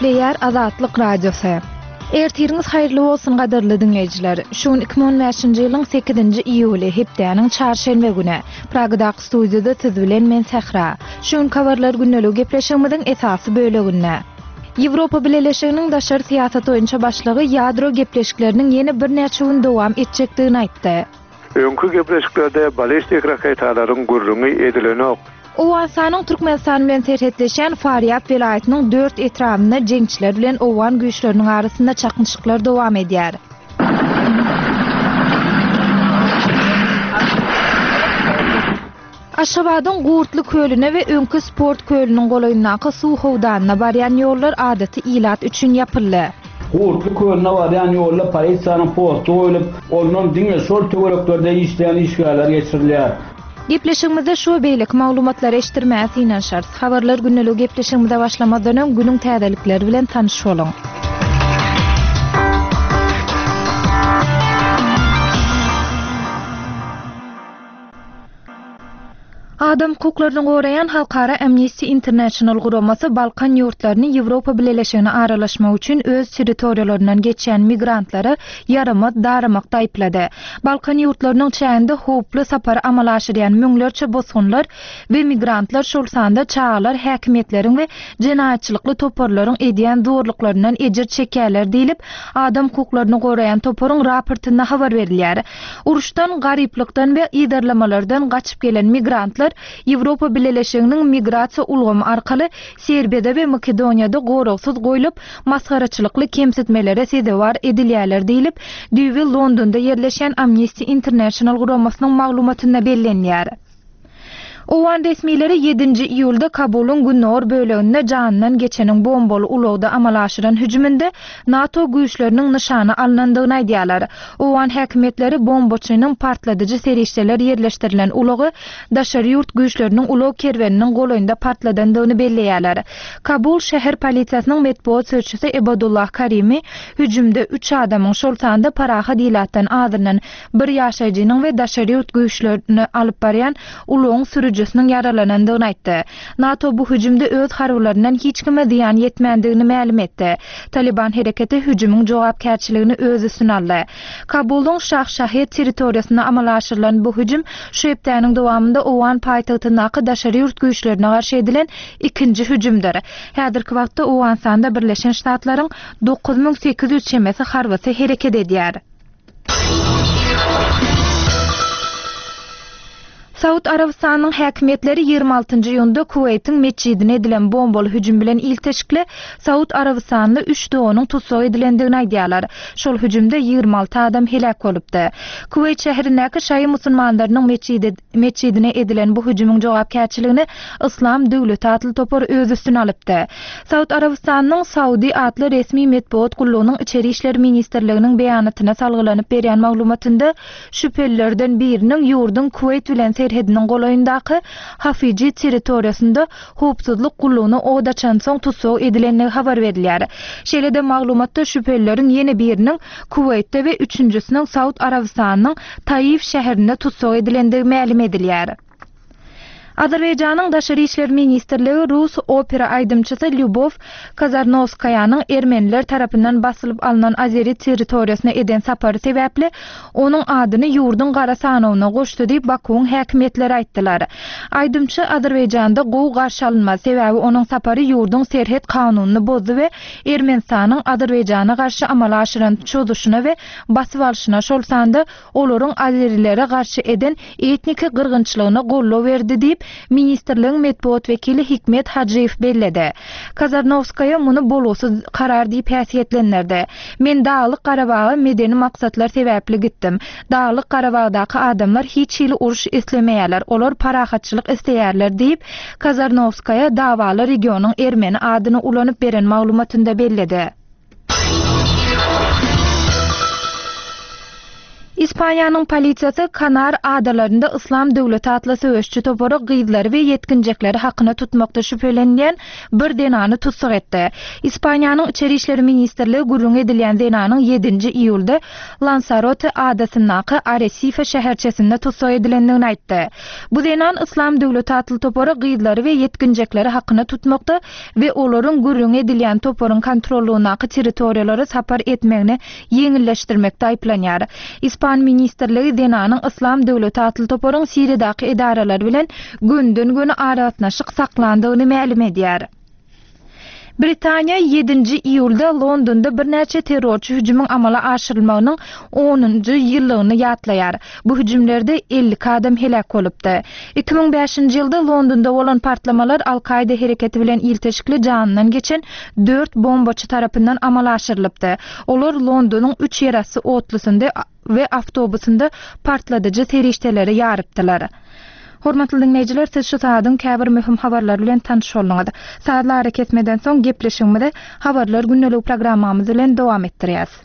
Nükleer Azatlyk Radiosu. Ertiriniz hayırlı olsun gaderli dinleyiciler. Şun 2015-nji ýylyň 8-nji iýuly hepdeniň çarşembe güni Pragadaky studiýada siz bilen men Sehra. Şun kabarlar günnelik gepleşigimiziň esasy böleginde. Ýewropa Birleşiginiň daşary syýasat boýunça başlygy ýadro gepleşikleriniň ýene bir näçe gün dowam etjekdigini aýtdy. Öňkü gepleşiklerde balistik raketalaryň gurrumy edilenok. Owasanyň Türkmenistan bilen serhetleşen Faryab vilayatynyň 4 etrafynda jeňçiler bilen owan güýçleriniň arasynda çakınçyklar dowam edýär. Aşgabatyň Gurtly kölüne we öňkü sport kölüniň golaýyndaky suw howdanyna barýan ýollar adaty ilat üçin ýapyldy. Gurtly kölüne barýan ýollar polisiýanyň postu goýulyp, onuň diňe şol töwereklerde işleýän işgärler geçirilýär. Gepleşigimizde şu beýlik maglumatlar eşitdirmäsi ýa-da habarlar günnelik gepleşigimizde başlamadan öň günüň täzelikleri bilen tanyş boluň. Adam hukuklaryny goraýan Halkara Amnesty International guramasy Balkan ýurtlaryny Ýewropa Birleşigine aralaşmak üçin öz territoriýalaryndan geçen migrantlary ýaramaz daramakda aýplady. Balkan ýurtlarynyň çäğinde howply sapar amal aşyrýan müňlerçe bosgunlar we migrantlar şol sanda çağlar häkimetleriň we jenaýatçylykly toparlaryň edýän zorluklaryndan ejir çekýärler diýilip, adam hukuklaryny goraýan toparyň raportynda habar berilýär. Uruşdan, garyplykdan we ýerlamalardan gaçyp gelen migrantlar Ýewropa Birleşiginiň migrasiýa ulgamy arkaly Serbiýada we Makedoniýada goraksuz goýulyp, masgaraçylykly kemsitmelere sedewar edilýärler diýilip, düýbi Londonda ýerleşen Amnesty International guramasynyň maglumatynda bellenýär. Owan resmileri 7-nji iýulda Kabulyň Günnor böleginde janynyň geçeniň bombaly ulagda amal aşyran hüjüminde NATO güýçleriniň nyşany alynandygyny aýdýarlar. Owan häkimetleri bombaçynyň partladyjy serişdeler ýerleşdirilen ulagy daşary ýurt güýçleriniň ulag kerweniniň golaýynda partladandygyny belleýärler. Kabul şäher polisiýasynyň medpuat sözçüsi Ebadullah Karimi hüjümde 3 adamyň şol sanda paraha dilatdan adyrylan bir ýaşaýjynyň we daşary ýurt güýçlerini alyp barýan ulagyň sürücüsiniň yaralanandygyny aýtdy. NATO bu hüjümde öz harbylaryndan hiç kime ziýan ýetmändigini ma'lum etdi. Taliban hereketi hüjümüň jogapkärçiligini öz üstüne aldy. Kabulyň Şahşahiyet territoriýasyna amal aşyrylan bu hüjüm şu hepdeniň dowamında Owan paýtagtyndaky daşary ýurt güýçlerine garşy edilen ikinji hüjümdir. Häzirki wagtda Owan sanda Birleşen Ştatlaryň 9800 çemesi harbysy hereket edýär. Saud Arabistanyň häkimetleri 26-njy ýylda Kuweytiň meçidine edilen bombaly hüjüm bilen ilteşikli Saud Arabistanyny 3 dowanyň tutsak edilendigini aýdýarlar. Şol hüjümde 26 adam helak bolupdy. Kuweyt şäherindäki şaý musulmanlarynyň meçidine edilen bu hüjümüň jogapkärçiligini Islam Döwleti atly topar öz üstüne alypdy. Saud Arabistanyň Saudi atly resmi medpuat gullugynyň içeri işler ministrliginiň beýanatyna salgylanyp berýän maglumatynda şüphelilerden biriniň ýurdun Kuweyt bilen serhediniň golaýyndaky Hafiji territoriýasynda howpsuzlyk gullugyny odaçan soň tutsak edilenligi habar berilýär. Şeýle-de maglumatda şüphelilerin ýene biriniň Kuweytde we üçünjüsiniň Saud Arabistanynyň Taif şäherinde tutsak edilendigi ma'lum edilýär. Azerbaýjanyň daşary işler ministrligi Rus opera aýdymçysy Lyubov Kazarnovskaýanyň ermeniler tarapyndan basylyp alynan Azeri territoriýasyna eden sapary sebäpli onuň adyny ýurdun gara sanawyna goşdy diýip Bakuň häkimetleri aýtdylar. Aýdymçy Azerbaýjanda gowy garşy alynma sebäbi onuň sapary ýurdun serhet kanunyny bozdy we Ermenistanyň Azerbaýjana garşy amal aşyran çözüşüne we basyp alyşyna şol sanda olaryň azerilere garşy eden etniki gyrgynçylygyna gollaw berdi diýip ministrligiň medpuat wekili Hikmet Hacıyev belledi. Kazarnovskaya muny bolosuz karar diýip häsiýetlendirdi. Men Dağlyk Garabaga medeni maksatlar sebäpli gitdim. Dağlyk Garabagdaky adamlar hiç ýyly uruş eslemeýärler. Olar parahatçylyk isleýärler diýip Kazarnovskaya dawaly regionyň ermeni adyny ulanyp beren maglumatynda belledi. İspanya'nın polisiyası Kanar adalarında İslam Devleti adlı söğüşçü toporu gıydları ve yetkinjekleri hakkında tutmakta şüphelenyen bir denanı tutsak etdi. İspanya'nın İçeri İşleri Ministerliği gurrun edilen denanın 7. iyulda Lanzarote adasındaki Arrecife şehirçesinde tutsak edilendiğini aytdı. Bu denan İslam Devleti adlı toporu gıydları ve yetkinjekleri hakkında tutmakta ve olorun gurrun edilen toporun kontrolündeki teritoriyaları sapar etmegini yeňilleşdirmekde aýplanýar. İspan ministerligi denanın İslam Devleti adlı toporun Siriýadaky idaralar bilen günden-güne aragatnaşyk saklandygyny ma'lum edýär. Britaniya 7. iyulda Londonda bir näçe terrorçy hüjümüň amala aşyrylmagynyň 10-njy ýyllygyny ýatlaýar. Bu hüjümlerde 50 adam helak bolupdy. 2005-nji ýylda Londonda bolan partlamalar Al-Qaida hereketi bilen ilteşikli janynyň geçen 4 bombaçy tarapyndan amala aşyrylypdy. Olar Londonyň 3 ýerasy Otlysynda we awtobusynda partladyjy terişdeleri ýarypdylar. Hormatly dinleyijiler, siz şu saatyň käbir möhüm habarlar bilen tanış bolňyz. Saatlar kesmeden soň gepleşigimizde habarlar günnelik programmamyz bilen dowam etdirýäs.